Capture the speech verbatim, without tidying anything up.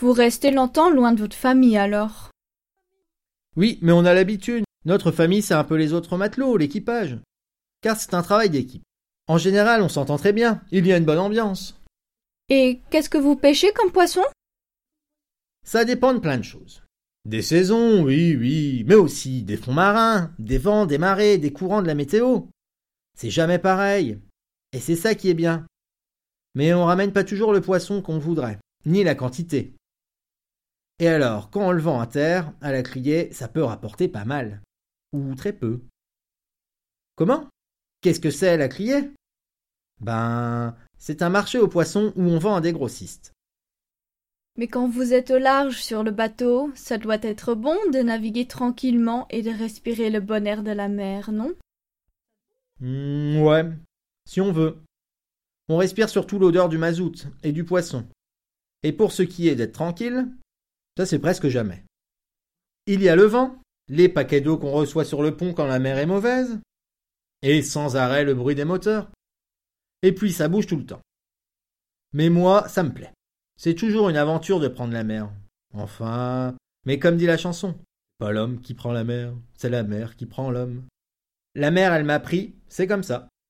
Vous restez longtemps loin de votre famille alors? Oui, mais on a l'habitude. Notre famille, c'est un peu les autres matelots, l'équipage. Car c'est un travail d'équipe. En général, on s'entend très bien. Il y a une bonne ambiance. Et qu'est-ce que vous pêchez comme poisson? Ça dépend de plein de choses. Des saisons, oui, oui, mais aussi des fonds marins, des vents, des marées, des courants de la météo. C'est jamais pareil. Et c'est ça qui est bien. Mais on ramène pas toujours le poisson qu'on voudrait, ni la quantité. Et alors, quand on le vend à terre, à la criée, ça peut rapporter pas mal. Ou très peu. Comment? Qu'est-ce que c'est la criée? Ben, c'est un marché aux poissons où on vend à des grossistes. Mais quand vous êtes au large sur le bateau, ça doit être bon de naviguer tranquillement et de respirer le bon air de la mer, non? Mmh, ouais, si on veut. On respire surtout l'odeur du mazout et du poisson. Et pour ce qui est d'être tranquille, ça c'est presque jamais. Il y a le vent, les paquets d'eau qu'on reçoit sur le pont quand la mer est mauvaise, et sans arrêt le bruit des moteurs. Et puis ça bouge tout le temps. Mais moi, ça me plaît. C'est toujours une aventure de prendre la mer. Enfin, mais comme dit la chanson, pas l'homme qui prend la mer, c'est la mer qui prend l'homme. La mer, elle m'a pris, c'est comme ça.